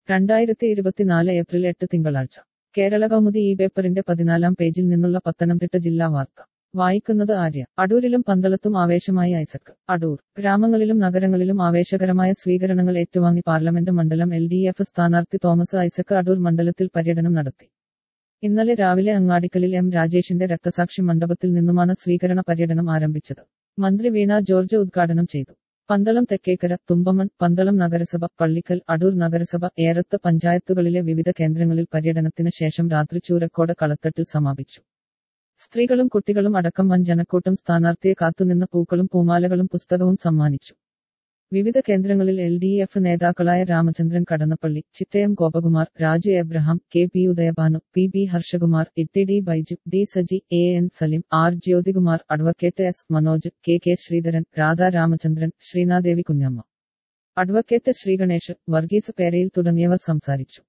2024 April 8 തിങ്കളാഴ്ച കേരള കൗമുദി ഈ പേപ്പറിന്റെ 14-ാം പേജിൽ നിന്നുള്ള പത്തനംതിട്ട ജില്ലാ വാർത്ത വായിക്കുന്നത് ആര്യ. അടൂരിലും പന്തളത്തും ആവേശമായി ഐസക്. അടൂർ. ഗ്രാമങ്ങളിലും നഗരങ്ങളിലും ആവേശകരമായ സ്വീകരണങ്ങൾ ഏറ്റുവാങ്ങി പാർലമെന്റ് മണ്ഡലം LDF സ്ഥാനാർത്ഥി തോമസ് ഐസക് അടൂർ മണ്ഡലത്തിൽ പര്യടനം നടത്തി. ഇന്നലെ രാവിലെ അങ്ങാടിക്കലിൽ M രാജേഷിന്റെ രക്തസാക്ഷി മണ്ഡപത്തിൽ നിന്നുമാണ് സ്വീകരണ പര്യടനം ആരംഭിച്ചത്. മന്ത്രി വീണ ജോർജ് ഉദ്ഘാടനം ചെയ്തു. പന്തളം തെക്കേക്കര, തുമ്പമൺ, പന്തളം നഗരസഭ, പള്ളിക്കൽ, അടൂർ നഗരസഭ, ഏറത്ത് പഞ്ചായത്തുകളിലെ വിവിധ കേന്ദ്രങ്ങളിൽ പര്യടനത്തിന് ശേഷം രാത്രി ചൂരക്കോട് കളത്തട്ടിൽ സമാപിച്ചു. സ്ത്രീകളും കുട്ടികളും അടക്കം വൻ ജനക്കൂട്ടം സ്ഥാനാർത്ഥിയെ കാത്തുനിന്ന് പൂക്കളും പൂമാലകളും പുസ്തകവും സമ്മാനിച്ചു. വിവിധ കേന്ദ്രങ്ങളിൽ LDF നേതാക്കളായ Ramachandran Kadannappally, Chittayam Gopakumar, Raju Abraham, KP Udayabhanu, PB Harshakumar, TD Baiju, D Saji, AN Salim, R Jyothikumar, advocate S Manoj, KK Sreedharan, Radha Ramachandran, Sreenadevi Kunjamma, advocate Sreeganesh, Varghese Perayil തുടങ്ങിയവർ സംസാരിച്ചു.